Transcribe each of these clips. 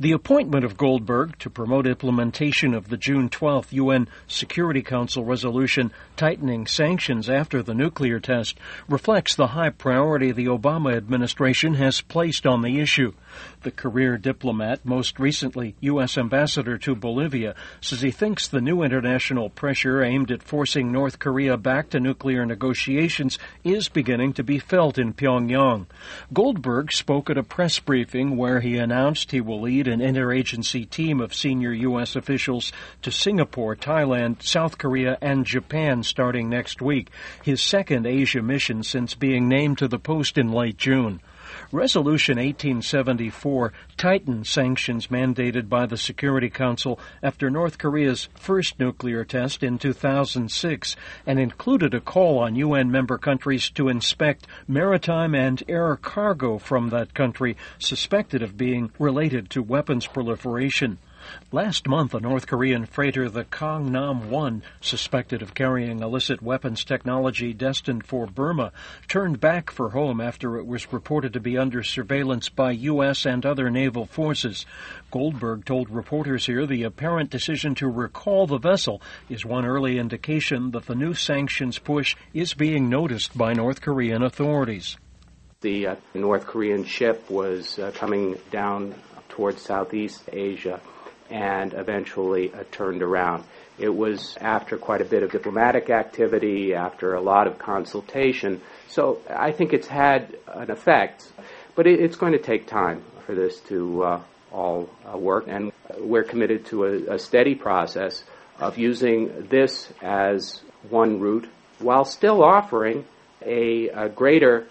The appointment of Goldberg to promote implementation of the June 12th UN Security Council resolution tightening sanctions after the nuclear test reflects the high priority the Obama administration has placed on the issue. The career diplomat, most recently U.S. ambassador to Bolivia, says he thinks the new international pressure aimed at forcing North Korea back to nuclear negotiations is beginning to be felt in Pyongyang. Goldberg spoke at a press briefing where he announced he will lead an interagency team of senior U.S. officials to Singapore, Thailand, South Korea, and Japan starting next week, his second Asia mission since being named to the post in late June. Resolution 1874 tightened sanctions mandated by the Security Council after North Korea's first nuclear test in 2006 and included a call on UN member countries to inspect maritime and air cargo from that country suspected of being related to weapons proliferation. Last month, a North Korean freighter, the Gangnam-1, suspected of carrying illicit weapons technology destined for Burma, turned back for home after it was reported to be under surveillance by U.S. and other naval forces. Goldberg told reporters here the apparent decision to recall the vessel is one early indication that the new sanctions push is being noticed by North Korean authorities. The North Korean ship was coming down towards Southeast Asia and eventually turned around. It was after quite a bit of diplomatic activity, after a lot of consultation, so I think it's had an effect, but it's going to take time for this to all work, and we're committed to a steady process of using this as one route while still offering a greater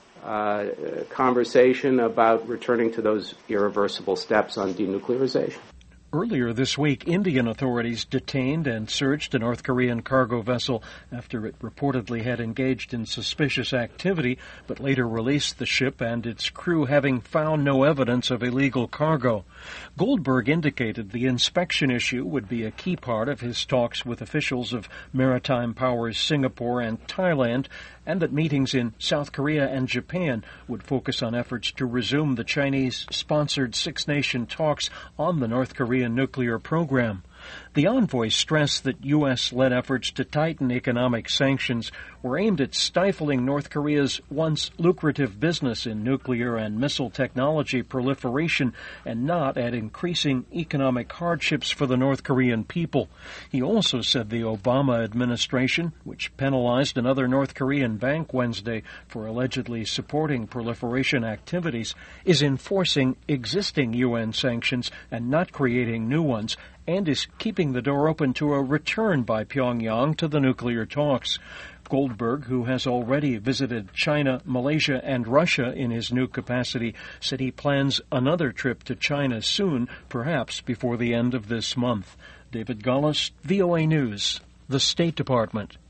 conversation about returning to those irreversible steps on denuclearization. Earlier this week, Indian authorities detained and searched a North Korean cargo vessel after it reportedly had engaged in suspicious activity, but later released the ship and its crew having found no evidence of illegal cargo. Goldberg indicated the inspection issue would be a key part of his talks with officials of maritime powers Singapore and Thailand, and that meetings in South Korea and Japan would focus on efforts to resume the Chinese-sponsored six-nation talks on the North Korean nuclear program. The envoy stressed that U.S.-led efforts to tighten economic sanctions were aimed at stifling North Korea's once lucrative business in nuclear and missile technology proliferation and not at increasing economic hardships for the North Korean people. He also said the Obama administration, which penalized another North Korean bank Wednesday for allegedly supporting proliferation activities, is enforcing existing UN sanctions and not creating new ones, and is keeping the door open to a return by Pyongyang to the nuclear talks. Goldberg, who has already visited China, Malaysia, and Russia in his new capacity, said he plans another trip to China soon, perhaps before the end of this month. David Gullis, VOA News, the State Department.